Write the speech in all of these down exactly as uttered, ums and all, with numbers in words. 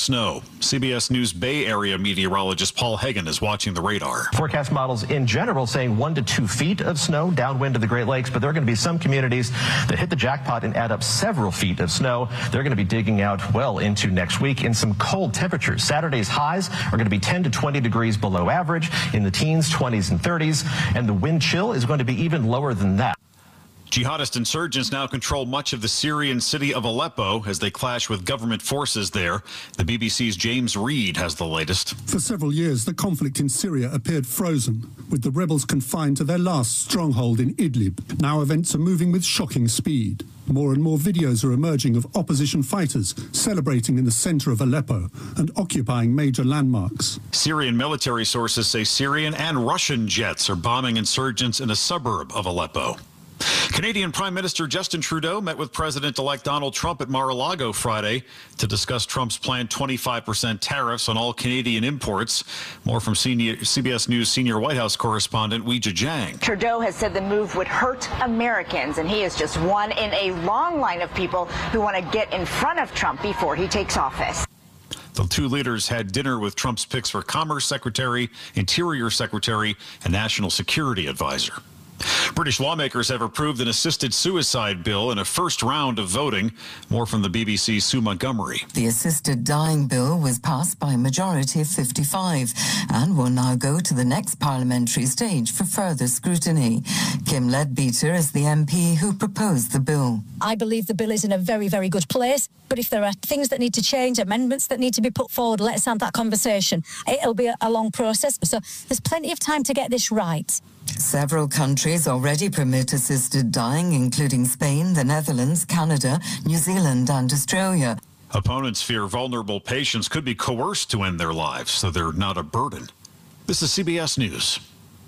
snow. C B S News Bay Area meteorologist Paul Hagan is watching the radar. Forecast models in general saying one to two feet of snow downwind of the Great Lakes, but there are going to be some communities that hit the jackpot and add up several feet of snow. They're going to be digging out well into next week in some cold temperatures. Saturday's highs are going to be ten to twenty degrees below average, in the teens, twenties, and thirties, and the wind chill is going to be even lower than that. Jihadist insurgents now control much of the Syrian city of Aleppo as they clash with government forces there. The B B C's James Reed has the latest. For several years, the conflict in Syria appeared frozen, with the rebels confined to their last stronghold in Idlib. Now events are moving with shocking speed. More and more videos are emerging of opposition fighters celebrating in the center of Aleppo and occupying major landmarks. Syrian military sources say Syrian and Russian jets are bombing insurgents in a suburb of Aleppo. Canadian Prime Minister Justin Trudeau met with President-elect Donald Trump at Mar-a-Lago Friday to discuss Trump's planned twenty-five percent tariffs on all Canadian imports. More from senior C B S News senior White House correspondent Weijia Jiang. Trudeau has said the move would hurt Americans, and he is just one in a long line of people who want to get in front of Trump before he takes office. The two leaders had dinner with Trump's picks for Commerce Secretary, Interior Secretary, and National Security Advisor. British lawmakers have approved an assisted suicide bill in a first round of voting. More from the B B C's Sue Montgomery. The assisted dying bill was passed by a majority of fifty-five and will now go to the next parliamentary stage for further scrutiny. Kim Leadbeater is the M P who proposed the bill. I believe the bill is in a very, very good place, but if there are things that need to change, amendments that need to be put forward, let's have that conversation. It'll be a long process, so there's plenty of time to get this right. Several countries already permit assisted dying, including Spain, the Netherlands, Canada, New Zealand, and Australia. Opponents fear vulnerable patients could be coerced to end their lives, so they're not a burden. This is C B S News.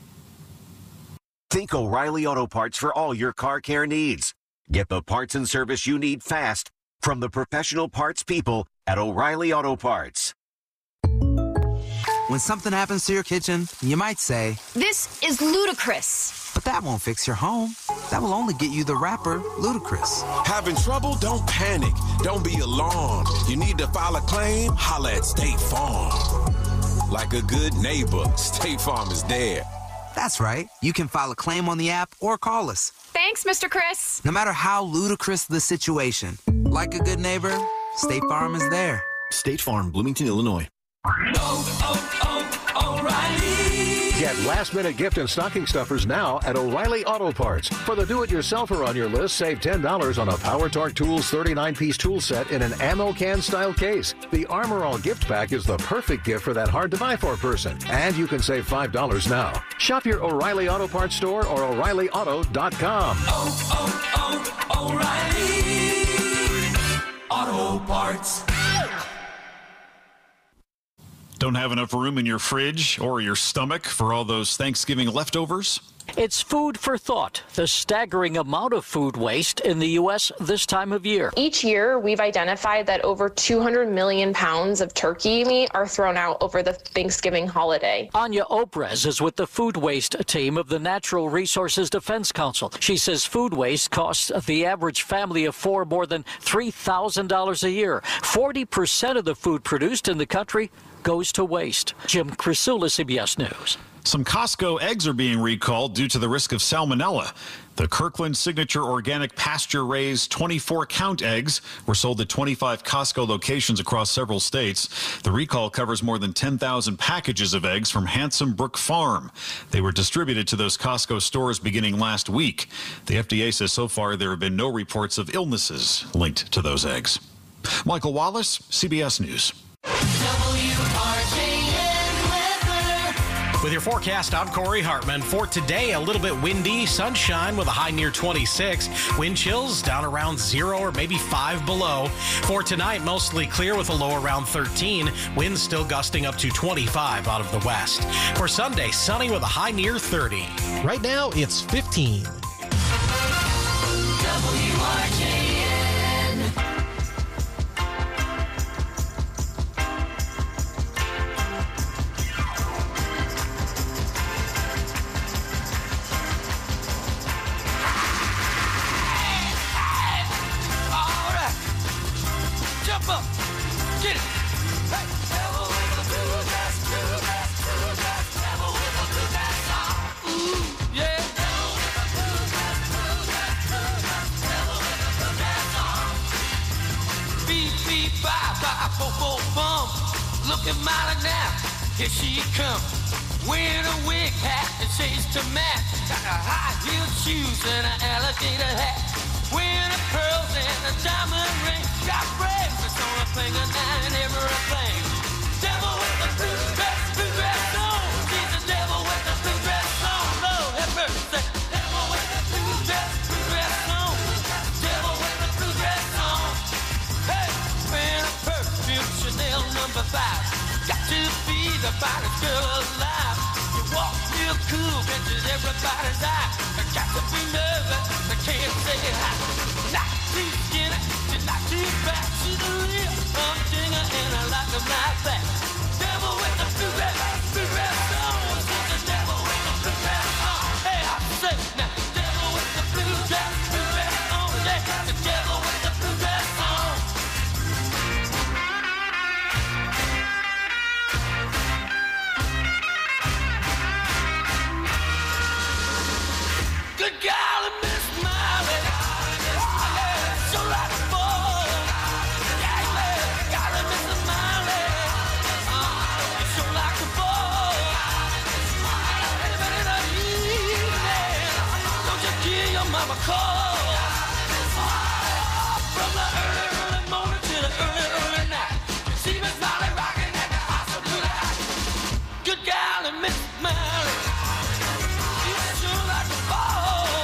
Think O'Reilly Auto Parts for all your car care needs. Get the parts and service you need fast from the professional parts people at O'Reilly Auto Parts. When something happens to your kitchen, you might say, "This is ludicrous." But that won't fix your home. That will only get you the rapper, Ludacris. Having trouble? Don't panic. Don't be alarmed. You need to file a claim? Holla at State Farm. Like a good neighbor, State Farm is there. That's right. You can file a claim on the app or call us. Thanks, Mister Chris. No matter how ludicrous the situation, like a good neighbor, State Farm is there. State Farm, Bloomington, Illinois. Oh, oh, oh, O'Reilly. Get last-minute gift and stocking stuffers now at O'Reilly Auto Parts. For the do-it-yourselfer on your list, save ten dollars on a Power Torque Tools thirty-nine piece tool set in an ammo can-style case. The Armor All gift pack is the perfect gift for that hard-to-buy-for person. And you can save five dollars now. Shop your O'Reilly Auto Parts store or O'Reilly Auto dot com. Oh, oh, oh, O'Reilly Auto Parts. Don't have enough room in your fridge or your stomach for all those Thanksgiving leftovers? It's food for thought, the staggering amount of food waste in the U S this time of year. Each year, we've identified that over two hundred million pounds of turkey meat are thrown out over the Thanksgiving holiday. Anya Obrez is with the food waste team of the Natural Resources Defense Council. She says food waste costs the average family of four more than three thousand dollars a year. forty percent of the food produced in the country goes to waste. Jim Crisula, C B S News. Some Costco eggs are being recalled due to the risk of salmonella. The Kirkland Signature Organic Pasture-Raised twenty-four count eggs were sold at twenty-five Costco locations across several states. The recall covers more than ten thousand packages of eggs from Handsome Brook Farm. They were distributed to those Costco stores beginning last week. The F D A says so far there have been no reports of illnesses linked to those eggs. Michael Wallace, C B S News. With your forecast, I'm Corey Hartman. For today, a little bit windy, sunshine with a high near twenty-six. Wind chills down around zero or maybe five below. For tonight, mostly clear with a low around thirteen. Winds still gusting up to twenty-five out of the west. For Sunday, sunny with a high near thirty. Right now, it's fifteen. W R J N. Get it. Hey, boom, bum, looking mighty now. Here she comes, wearing a wig hat and shades to match. Got a high-heeled shoes and an alligator hat. Wearing a pearls and a diamond ring. Got bracelets on her finger now and everything. Devil with the blue dress, blue dress on. She's the devil with the blue dress on. Lord have mercy. Devil with the blue dress, blue dress on. Devil with the blue dress on. Hey, wearing a perfume, Chanel number five. Got to be the finest girl alive. You walk real cool, catches everybody's eye. I got to be nervous, I can't say hi. Not too skinny, she's not too fat. She's a real humdinger and I like them like that. Devil with the blue dress, blue dress on. She's the devil with the blue dress on. Hey, I say now, devil with the blue dress, blue dress on. Yeah, the devil with the blue dress on. Good golly, Miss Miley. Oh, yeah, so like a ball. Yeah, yeah, golly, Miss Miley. Oh, so like a ball. Anybody in the evening, don't you hear your mama call? From the early, early morning to the early, early night. You see Miss Miley rocking at the house of blue light. Good golly, Miss Miley. You sure like a ball.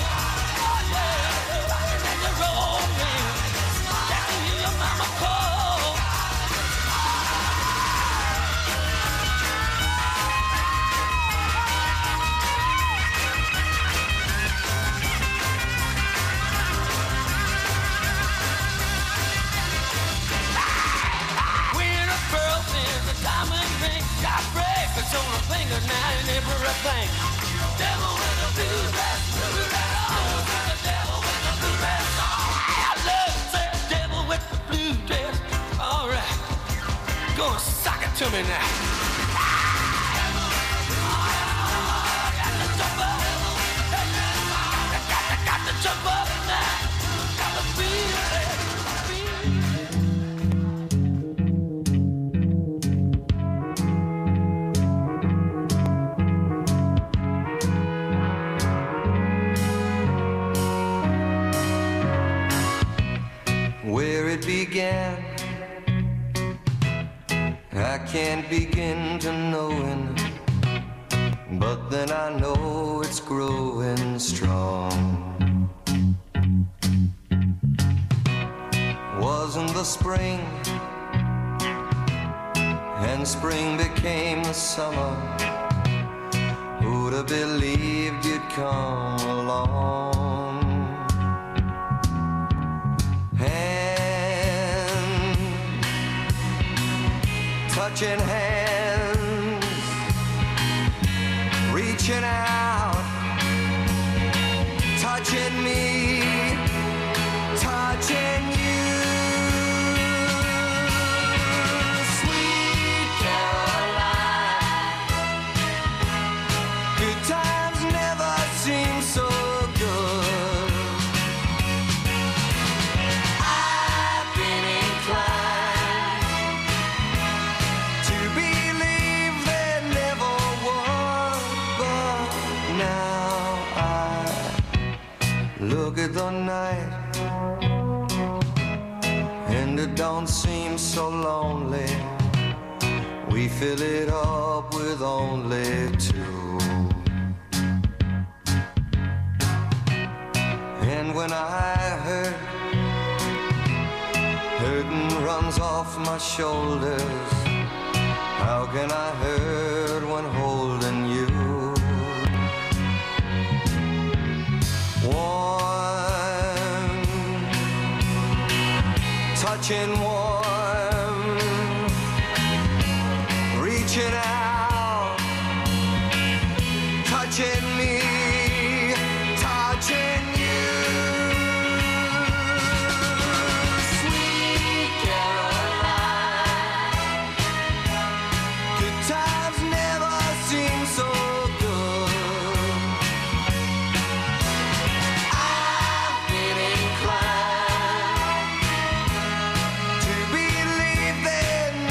On her finger now and everything. Devil with a blue dress, blue dress on. The devil with the blue dress on. I love that devil with the blue dress. All right, go and sock it to me now. Got to jump up. Got to, got to jump up now. Got to feel it. Began, I can't begin to knowing, but then I know it's growing strong. Wasn't the spring, and spring became the summer. Who'd have believed you'd come along? Touching hands, reaching out, touching me, touching you. Sweet Caroline, good times never seem so good. I've been inclined to believe there never was, but now I look at the night and it don't seem so lonely. We fill it up with only two. And when I hurt, hurting runs off my shoulders. How can I hurt when holding you? Warm, touching warm, reaching out, touching me, touching you. Sweet Caroline, good times never seem so good. I've been inclined to believe there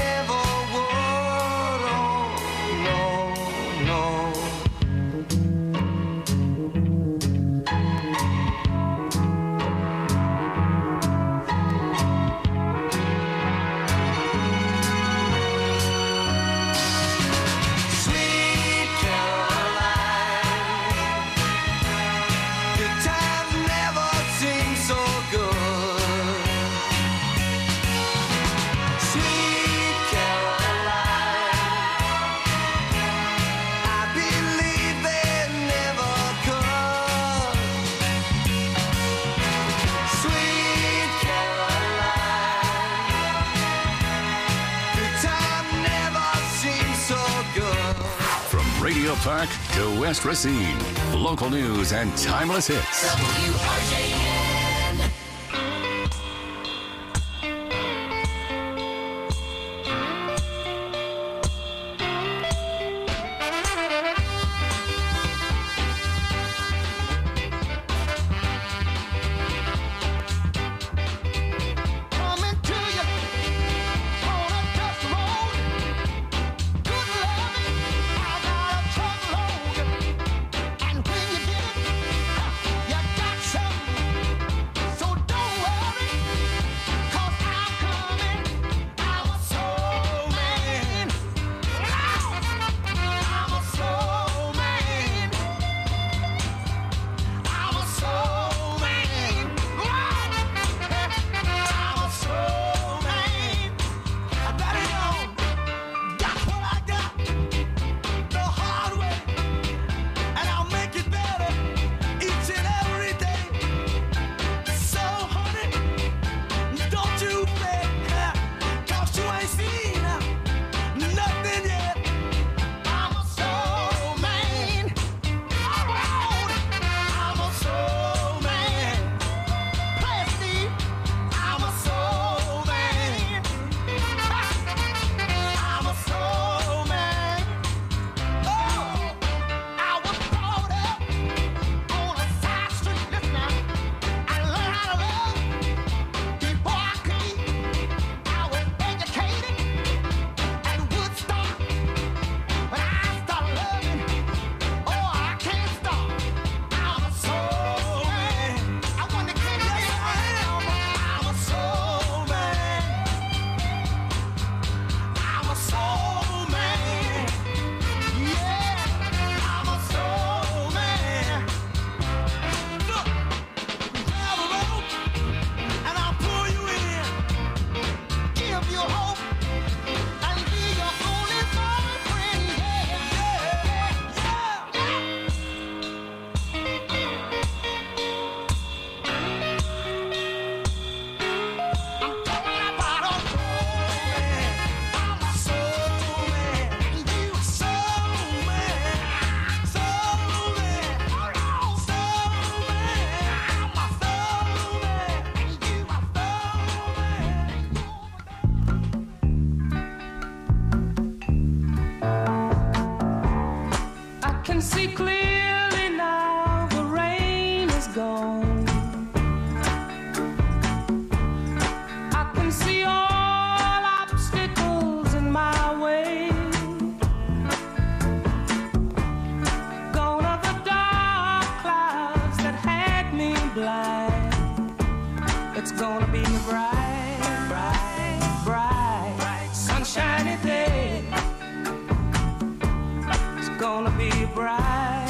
Ideal Park to West Racine. Local news and timeless hits. W R J N. Gonna be bright.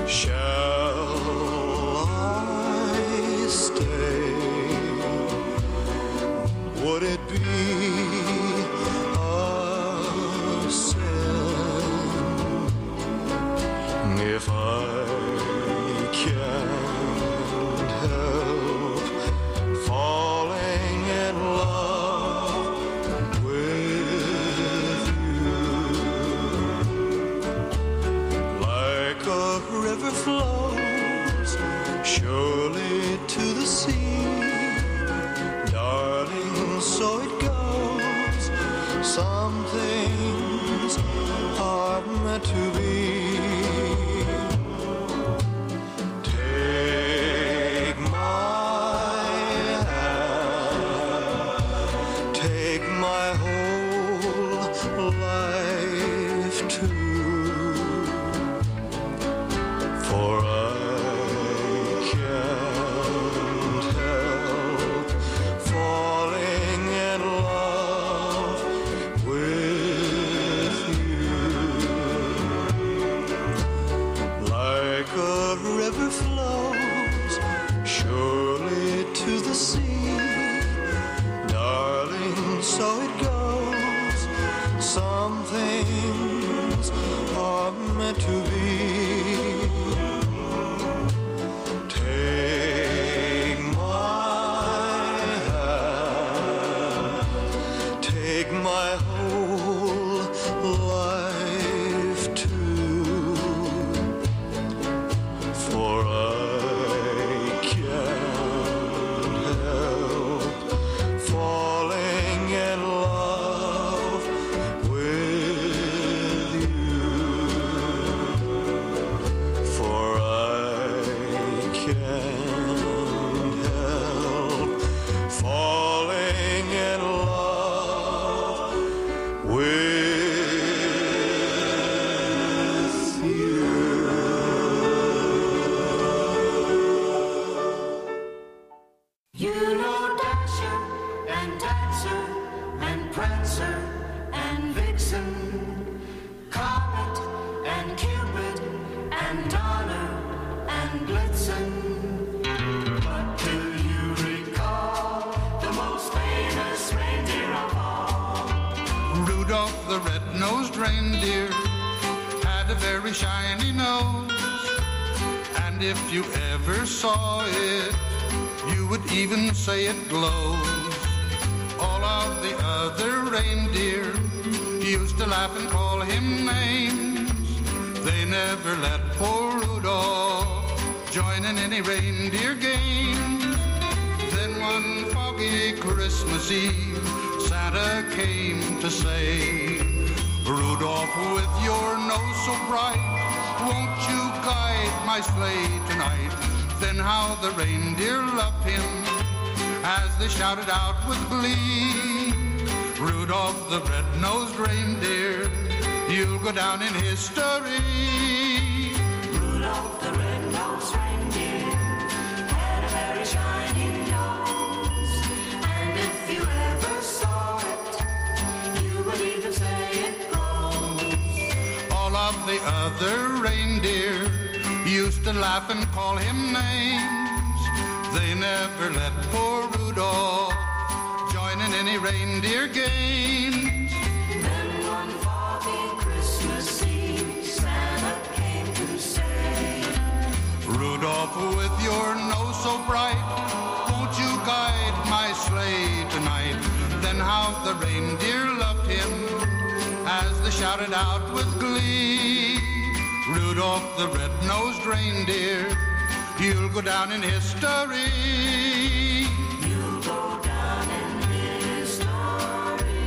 Shall I stay? Would it be a sin if I can't help falling in love with you? Like a river flows surely to the sea, darling, so it goes. Some things are meant to be. Take my hand, take my whole life too, for I can't help falling in love with you. Like a river flows surely to the sea, darling, so it goes. Some things are meant to be. Take my hand, take my whole life too, for I can't help falling in love with you, for I can't help falling in love with you. You know Dasher and Dancer and Prancer and Vixen, Comet and Cupid and Donner and Blitzen. But do you recall the most famous reindeer of all? Rudolph the red-nosed reindeer had a very shiny nose, and if you ever saw it, you would even say it glows. All of the other reindeer used to laugh and call him names. They never let poor Rudolph join in any reindeer game. Then one foggy Christmas Eve, Santa came to say, Rudolph, with your nose so bright, won't you guide my sleigh tonight? Then how the reindeer loved him as they shouted out with glee, Rudolph the red-nosed reindeer, you'll go down in history. Rudolph the red-nosed reindeer had a very shiny nose, and if you ever saw it, you would even say it glows. All of the other reindeer used to laugh and call him names. They never let poor Rudolph join in any reindeer games. Then one foggy Christmas Eve, Santa came to say, Rudolph, with your nose so bright, won't you guide my sleigh tonight? Then how the reindeer loved him as they shouted out with glee, Rudolph the red-nosed reindeer, you'll go down in history. You'll go down in history.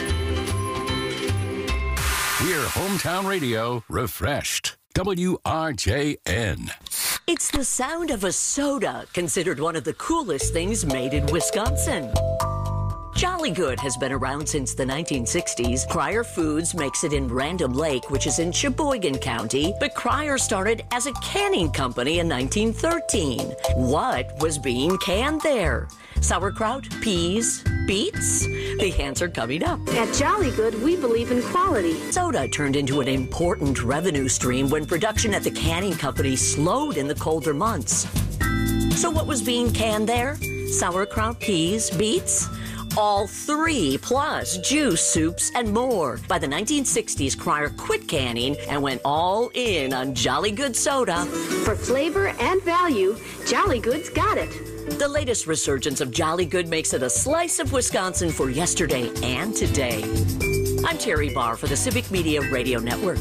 We're Hometown Radio refreshed. W R J N. It's the sound of a soda, considered one of the coolest things made in Wisconsin. Jolly Good has been around since the nineteen sixties. Cryer Foods makes it in Random Lake, which is in Sheboygan County, but Cryer started as a canning company in nineteen thirteen. What was being canned there? Sauerkraut, peas, beets? The answer coming up. At Jolly Good, we believe in quality. Soda turned into an important revenue stream when production at the canning company slowed in the colder months. So what was being canned there? Sauerkraut, peas, beets? All three, plus juice, soups, and more. By the nineteen sixties, Cryer quit canning and went all in on Jolly Good soda. For flavor and value, Jolly Good's got it. The latest resurgence of Jolly Good makes it a slice of Wisconsin for yesterday and today. I'm Terry Barr for the Civic Media Radio Network.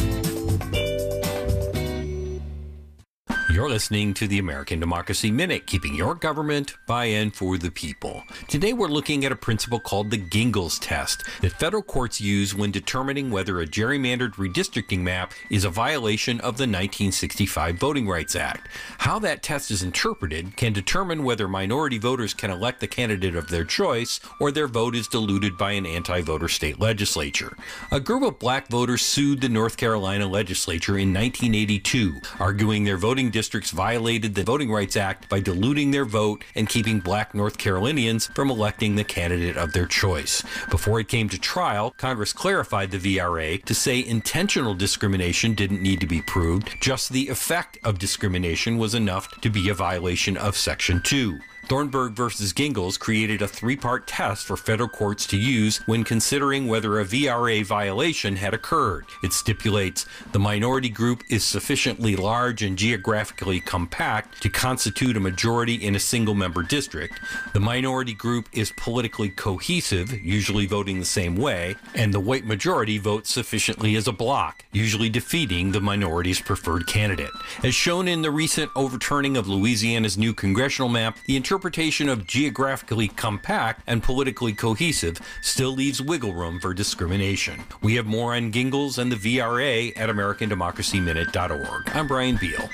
You're listening to the American Democracy Minute, keeping your government by and for the people. Today we're looking at a principle called the Gingles test that federal courts use when determining whether a gerrymandered redistricting map is a violation of the nineteen sixty-five Voting Rights Act. How that test is interpreted can determine whether minority voters can elect the candidate of their choice or their vote is diluted by an anti-voter state legislature. A group of black voters sued the North Carolina legislature in nineteen eighty-two, arguing their voting districts violated the Voting Rights Act by diluting their vote and keeping black North Carolinians from electing the candidate of their choice. Before it came to trial, Congress clarified the V R A to say intentional discrimination didn't need to be proved, just the effect of discrimination was enough to be a violation of Section two. Thornburg versus Gingles created a three-part test for federal courts to use when considering whether a V R A violation had occurred. It stipulates the minority group is sufficiently large and geographically compact to constitute a majority in a single-member district. The minority group is politically cohesive, usually voting the same way, and the white majority votes sufficiently as a bloc, usually defeating the minority's preferred candidate. As shown in the recent overturning of Louisiana's new congressional map, the interpretation interpretation of geographically compact and politically cohesive still leaves wiggle room for discrimination. We have more on Gingles and the V R A at American Democracy Minute dot org. I'm Brian Beal.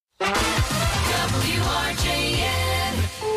W R J N.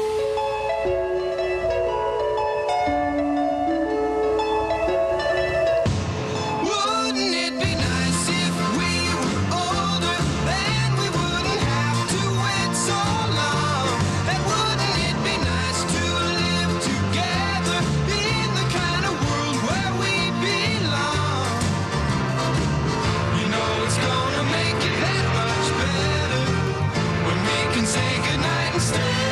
Wouldn't it be nice if we were older, then we wouldn't have to wait so long? And wouldn't it be nice to live together in the kind of world where we belong? You know it's gonna make it that much better when we can say goodnight and stay.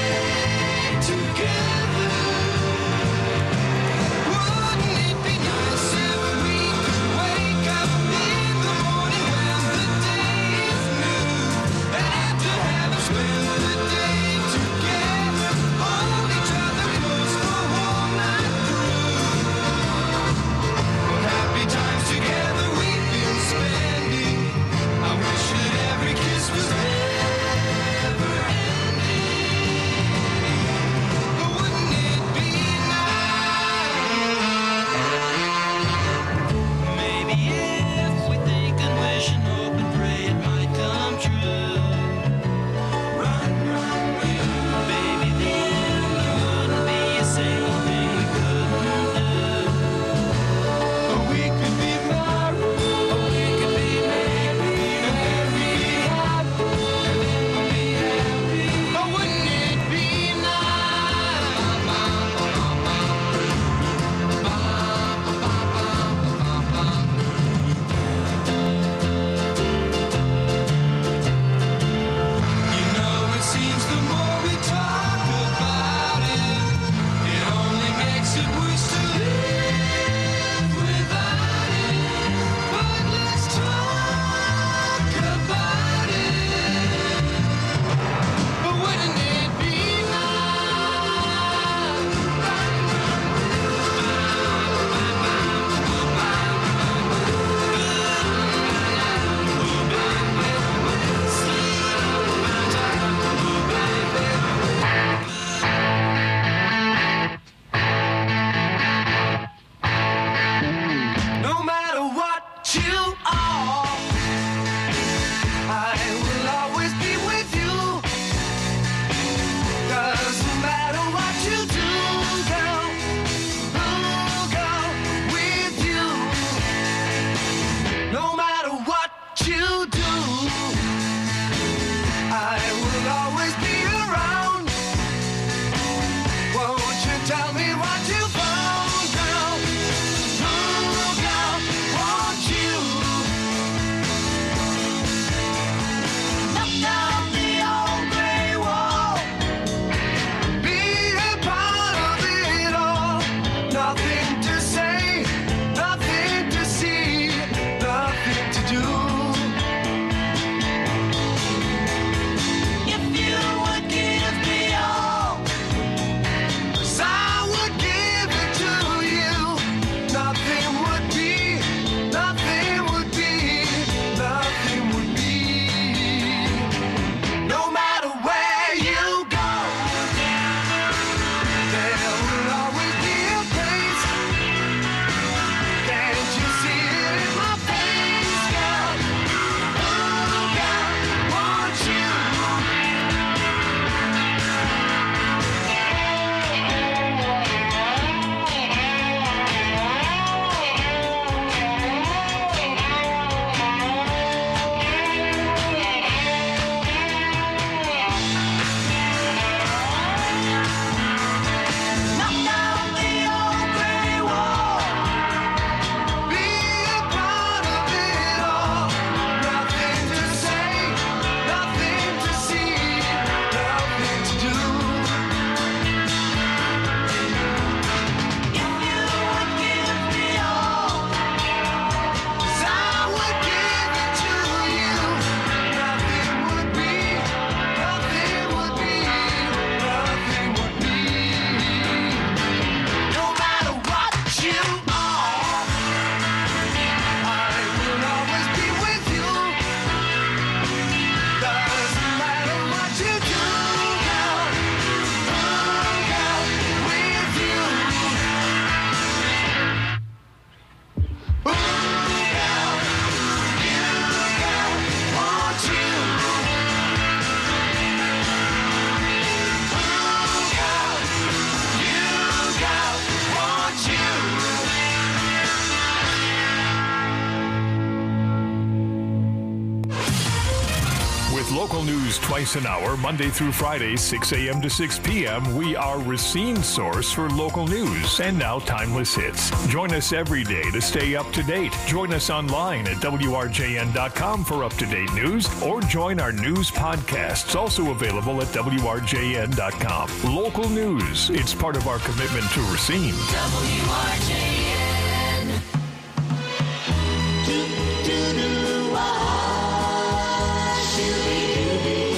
I will always be around. Won't you tell me what you found, girl? Ooh, girl, won't you knock down the old gray wall? Be a part of it all. Nothing to say, nothing to see, nothing to do. If you would give me all, 'cause I would give it to you. Nothing would be, nothing would be, nothing would be. No matter where you go, there will always be a place. Can't you see it in my face, girl? Oh, girl, won't you? Knock down the old gray wall. Be a part of it all. Nothing to say, nothing to see, nothing to do. If you would give me all, 'cause I would give it to you. Nothing would be, nothing would be, nothing would be. No matter what you are, I will always be with you. Doesn't matter what you do, girl. Oh, girl, with you. Ooh, girl, you, girl, want you. Ooh, girl, you, girl, want you. With local news twice an hour, Monday through Friday, six a.m. to six p.m., we are Racine's source for local news and now timeless hits. Join us every day to stay up to date. Join us online at W R J N dot com for up-to-date news, or join our news podcasts, also available at W R J N dot com. Local news, it's part of our commitment to Racine. W R J N. Do, do, do, ah, shooby-dooby.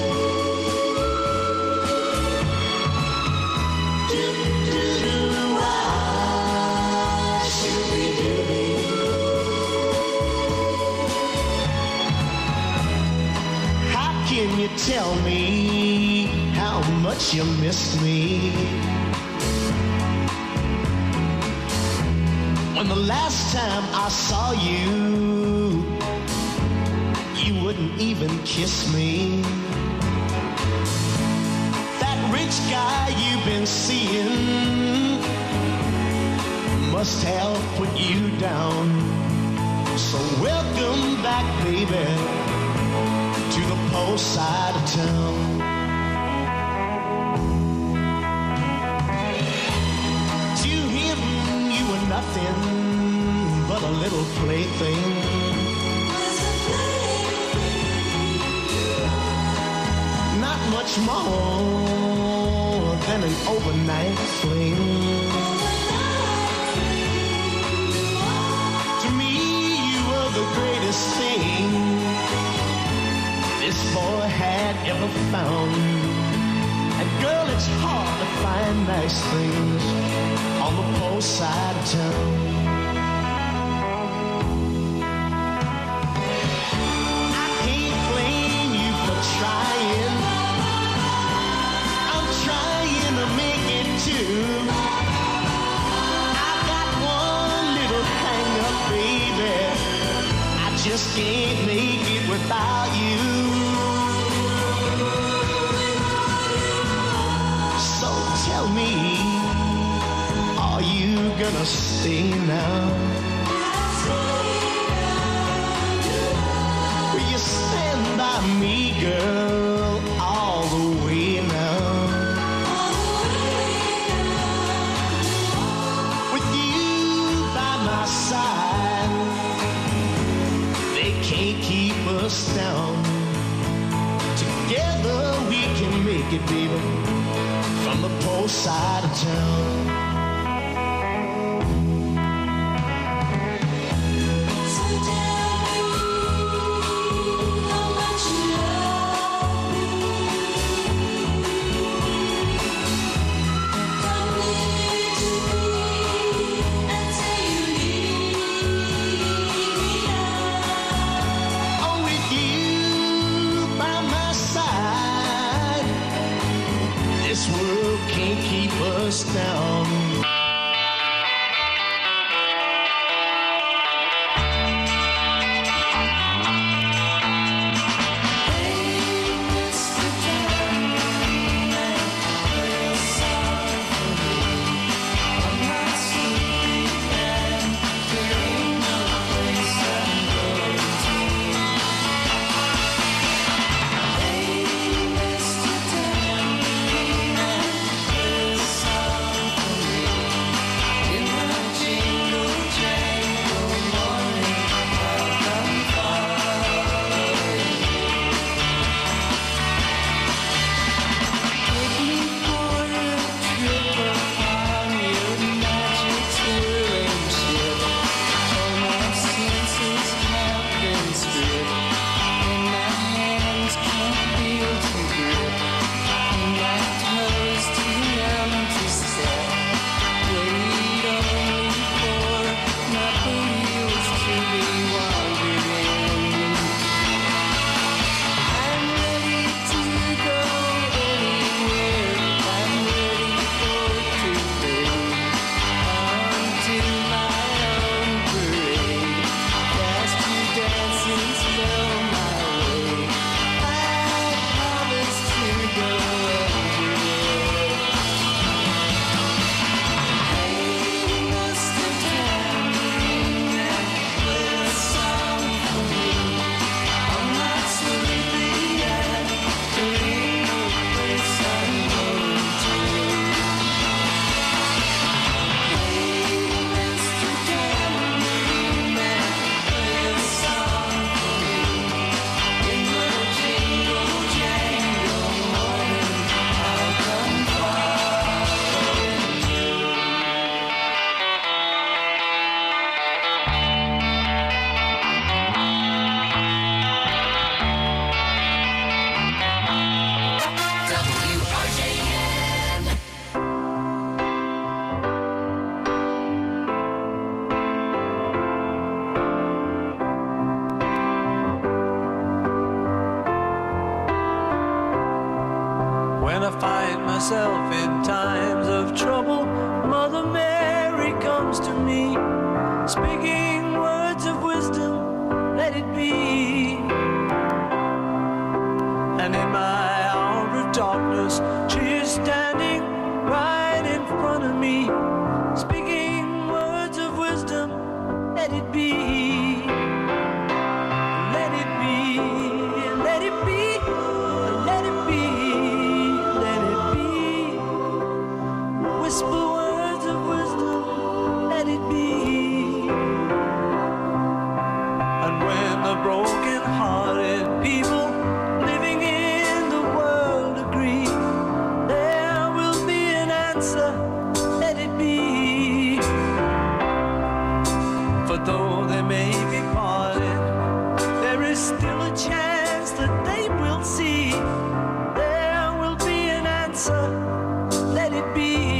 Do, do, do, ah, shooby-dooby. How can you tell me how much you miss me? When the last time I saw you, you wouldn't even kiss me. That rich guy you've been seeing must have put you down. So welcome back, baby, to the post side of town. To him, you were nothing but a little plaything. Not much more than an overnight fling. To me, you were the greatest thing this boy had ever found. And girl, it's hard to find nice things on the post side of town. I can't blame you for trying. I'm trying to make it too. I got one little hang up, baby. I just can't make it without you. So tell me, are you gonna stay now? Will you stand by me, girl? Together we can make it, baby, from the poor side of town. Down. When I find myself in times of trouble, Mother Mary comes to me, speaking words of wisdom, let it be. And in my hour of darkness, she is standing right in front of me, speaking words of wisdom, let it be. Let it be, let it be, let it be. Whisper words of wisdom, let it be. And when the broken-hearted people living in the world agree, there will be an answer, let it be. For though they may be parted, there is still a chance that they will see. There will be an answer, let it be.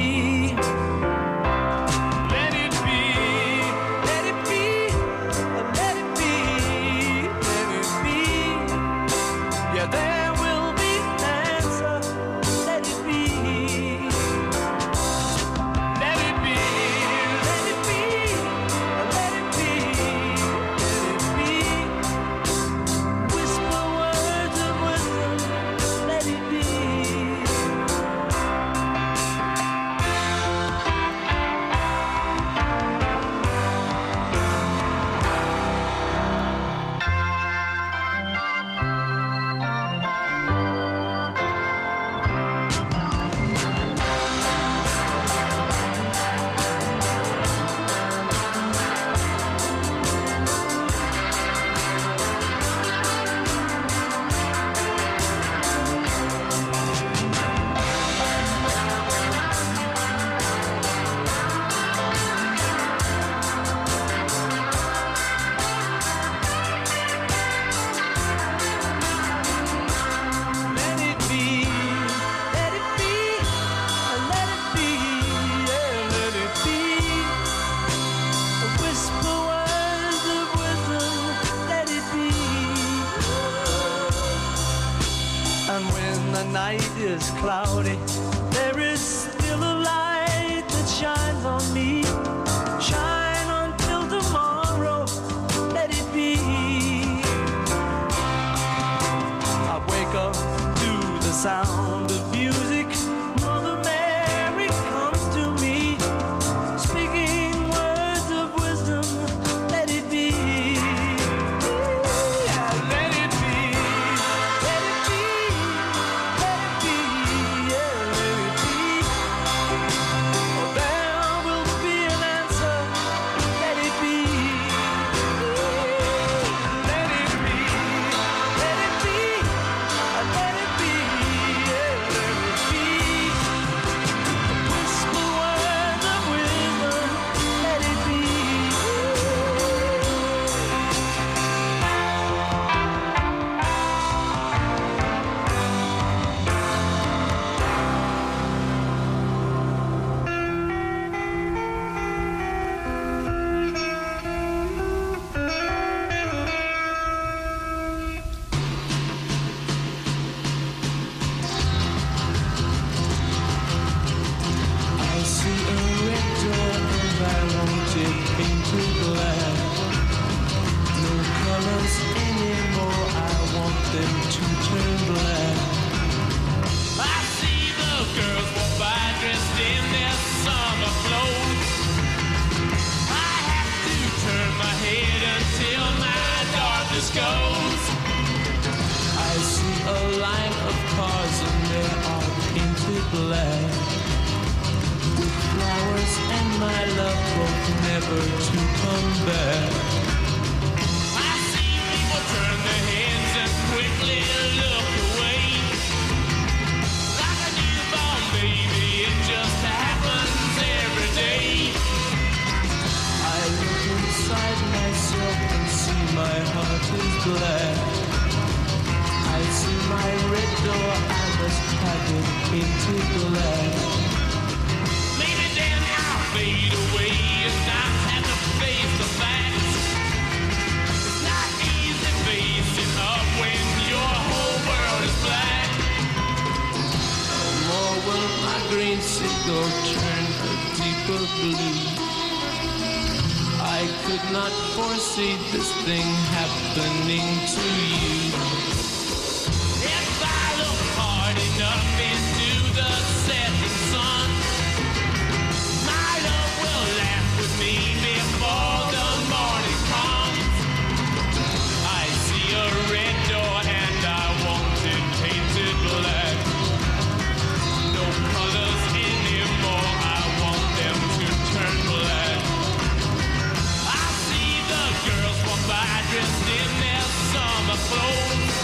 And when the night is cloudy, there is still a light that shines on me. Shine until tomorrow, let it be. I wake up to the sound of music. Mother Mary comes to me, speaking words of wisdom, let it be. Yeah, let it be, let it be, let it be, yeah, let it be. Oh, there will be an answer, let it be. Let it be, let it be, let it be, yeah, let it be. Whisper words of wisdom, let it be. I see a red door and I want it painted black. No colors anymore, I want them to turn black. I see the girls walk by dressed in their summer clothes. I have to turn my head until my darkness goes. I see a line of cars and they are painted black. With flowers and my love both never to come back. I see people turn their heads and quickly look away. Like a newborn baby, it just happens every day. I look inside myself and see my heart is black. I see my red door, I must have it painted black. Maybe then I'll fade away and not have to face the facts. It's not easy facing up when your whole world is black. No more will my green seagull turn a deeper blue. I could not foresee this thing happening to you. If I look hard enough into the setting sun, my love will laugh with me before the morning comes. I see a red door and I want it painted black. No colors anymore, I want them to turn black. I see the girls walk by dressed in their summer clothes.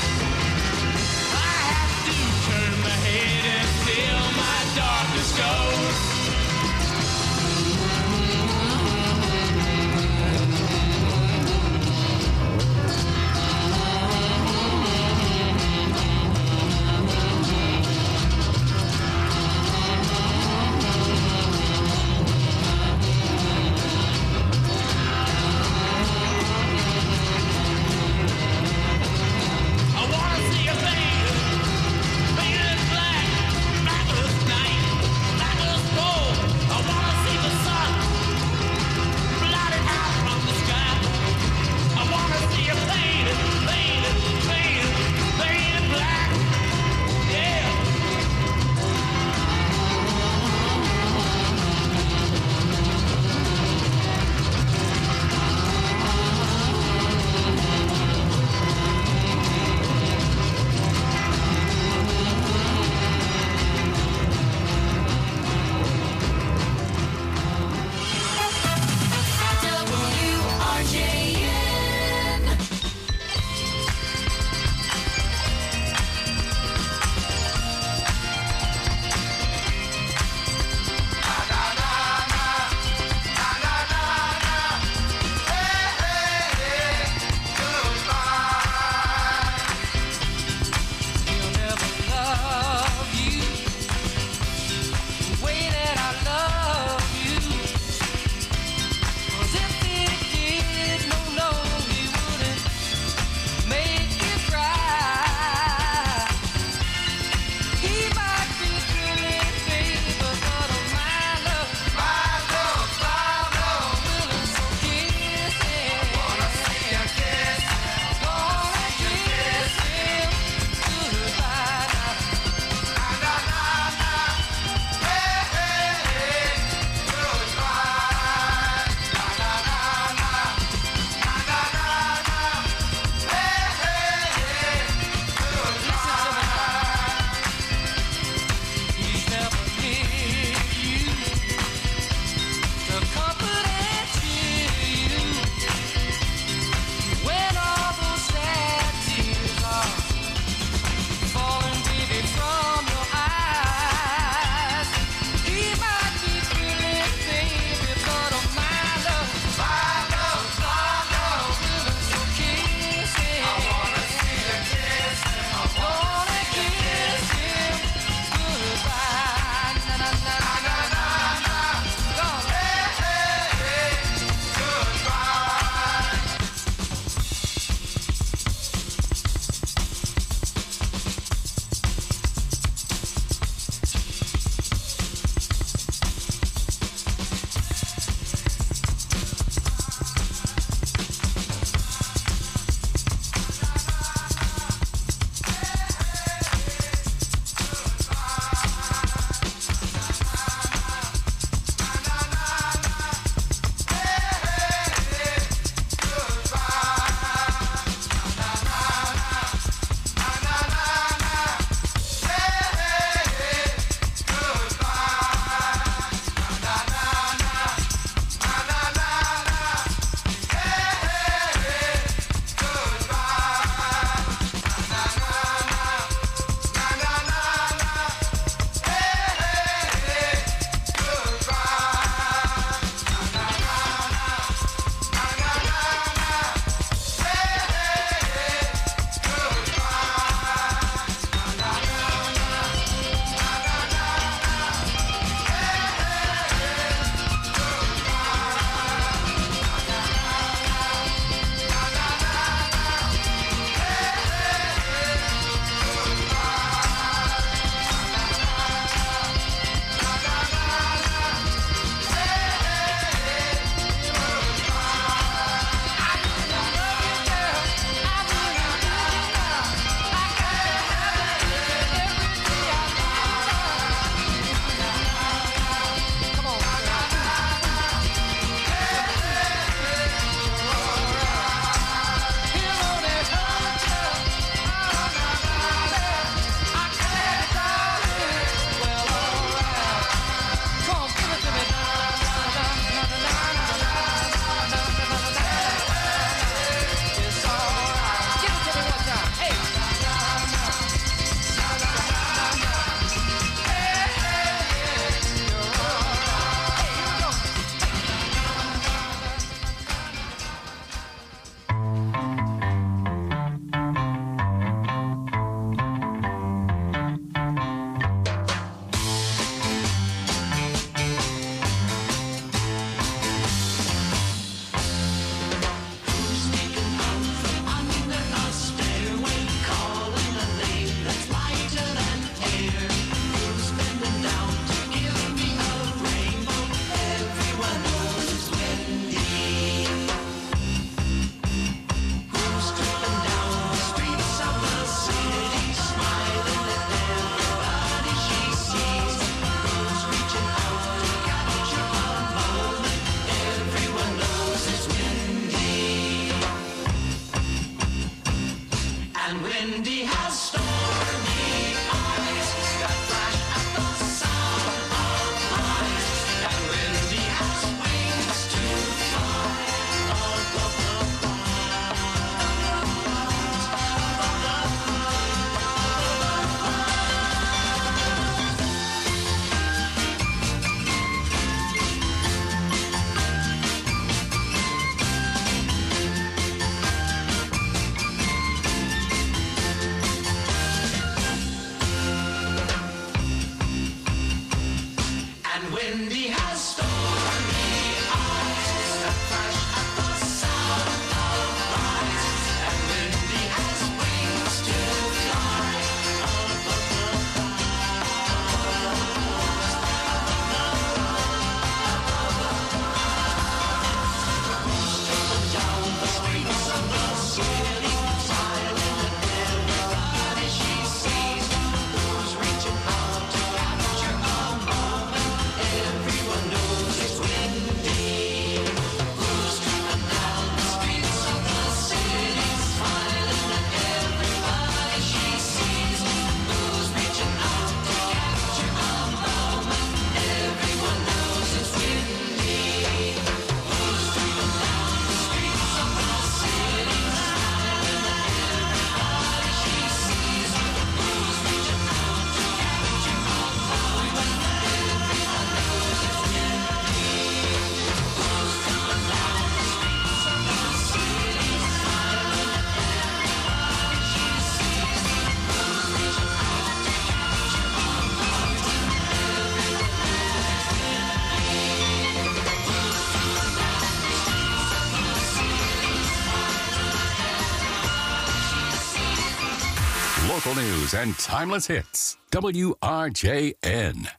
news and timeless hits. W R J N.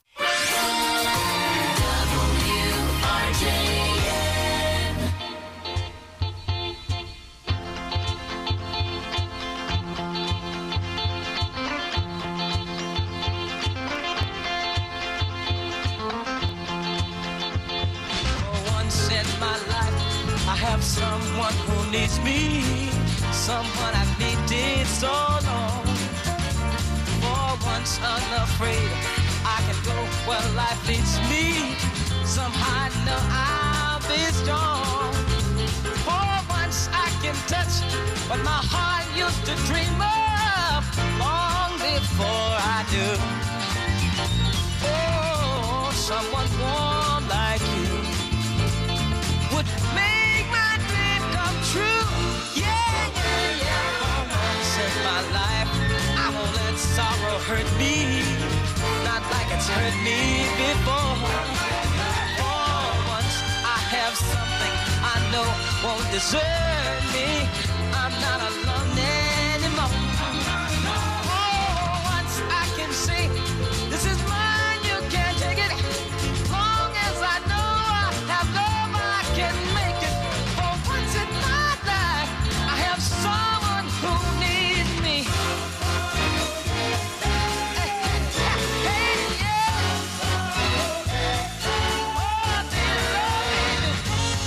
Someone who needs me, someone I've needed so long. For once unafraid, I can go where life leads me. Somehow I know I'll be strong. For once I can touch what my heart used to dream of long before I do. Oh, someone warm like you would make true, yeah, yeah, yeah. For once in my life, I won't let sorrow hurt me, not like it's hurt me before. For once I have something I know won't desert me, I'm not alone anymore. For once I can say, this is mine, you can't take it. Long as I know I have love, I can make it. For once in my someone who needs me. Hey, hey, yeah. Oh, do you love me?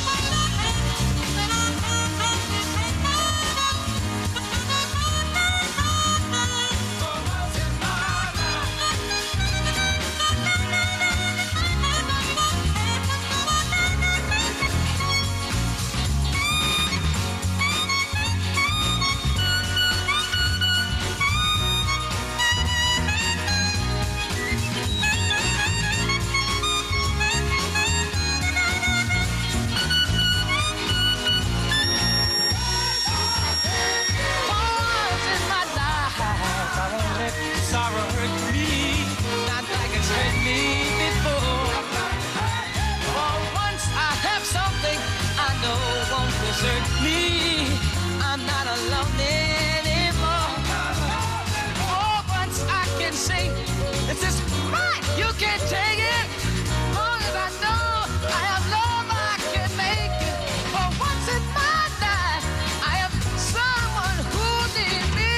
Me, I'm not alone anymore. For once I can say, this is mine, you can't take it. Long as I know I have love, I can make it. For once in my life, I have someone who needs me.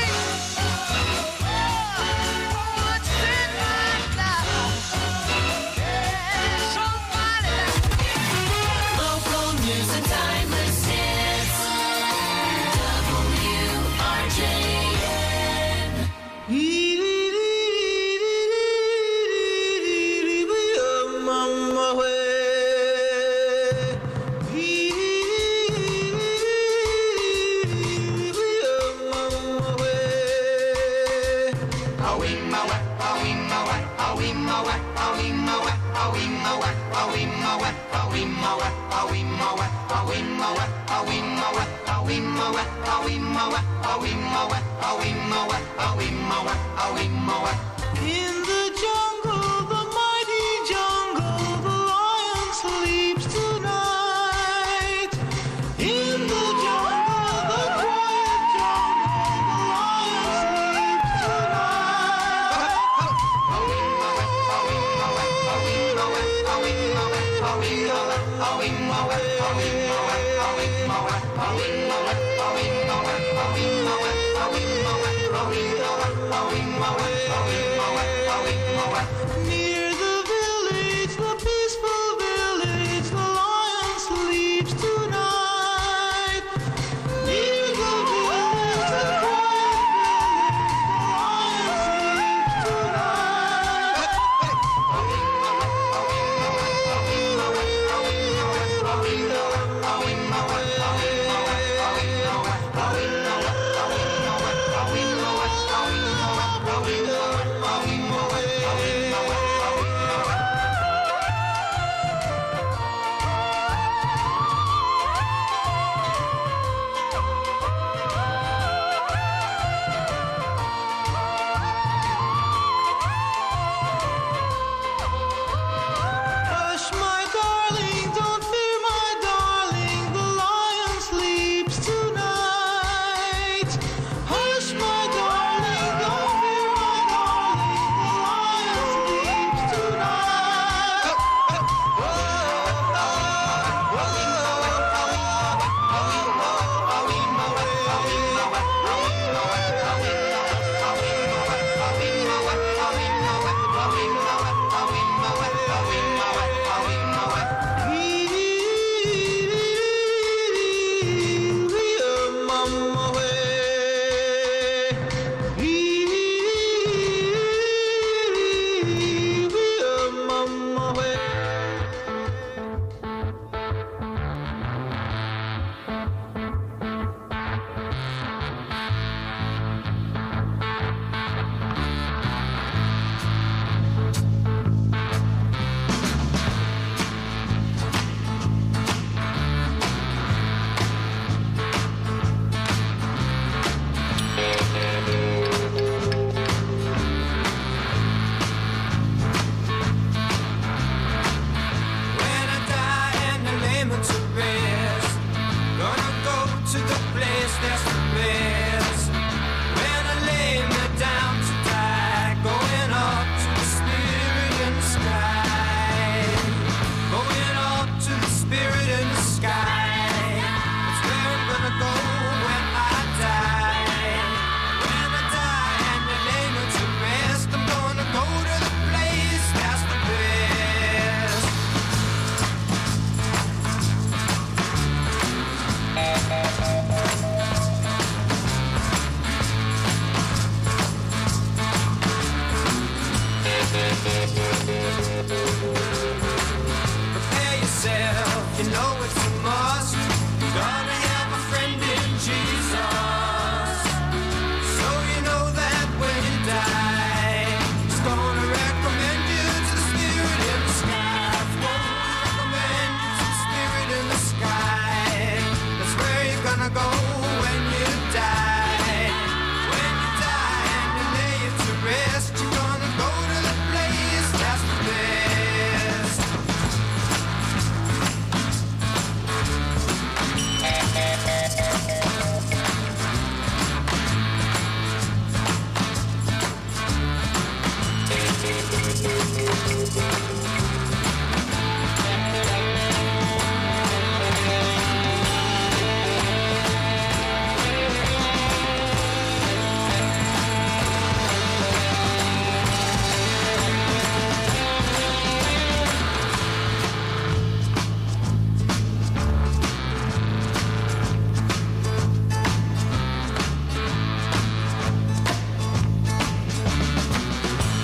For once in my life, yeah, somebody like local news and timeless. In the jungle, the mighty jungle, the lion sleeps tonight. In the jungle, the quiet jungle, the lion sleeps tonight. Near the village, the peaceful village, the lion sleeps tonight. Near the village, the quiet village, the lion sleeps tonight.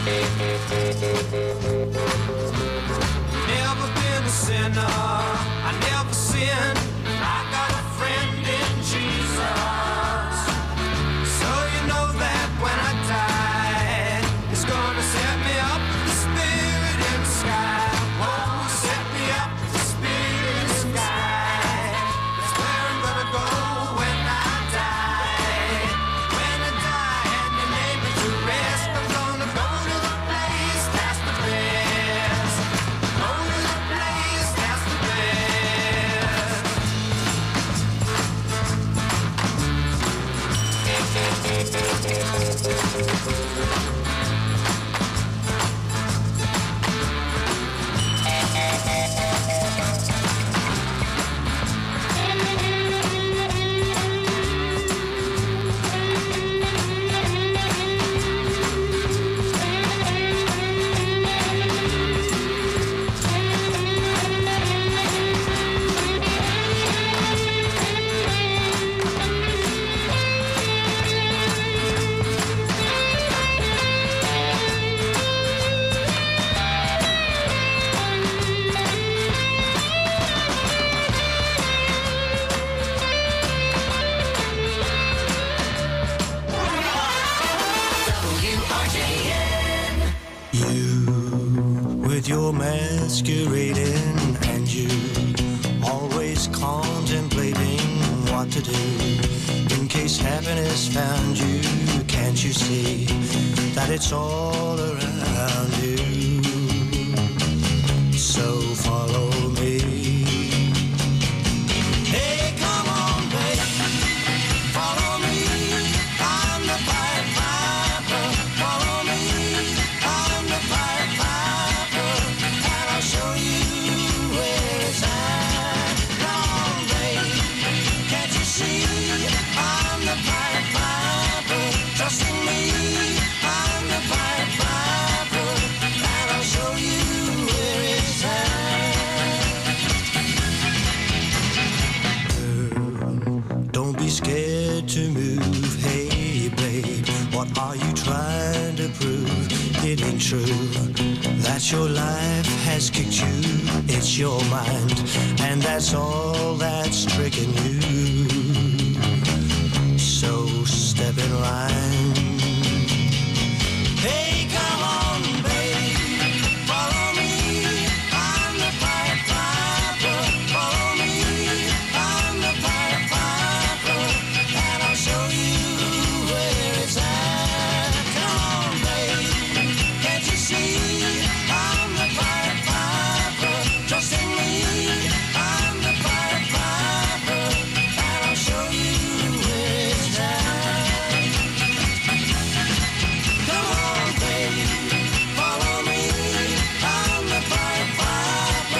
Never been a sinner, I never sinned. I got a friend in Jesus. So you know that when I die, it's gonna set me up, the spirit in the sky. Oh, set me up, the spirit in the sky. That's where I'm gonna go when I die. When I die and your name is to rest, I'm gonna go to the place that's the best. Go to the place that's the best. With your masquerading and you always contemplating what to do in case happiness found you. Can't you see that it's all around you? So follow me. Hey, come on, baby, follow me. I'm the Pied Piper. Follow me. I'm the Pied Piper, and I'll show you where it's at. Come on, baby, can't you see? I'm the Pied Piper. Trust in me. I'm the Pied Piper, and I'll show you where it's at. Don't be scared to move. Hey, babe, what are you trying to prove? It ain't true that your life has kicked you. It's your mind, and that's all that's tricking you. So step in line.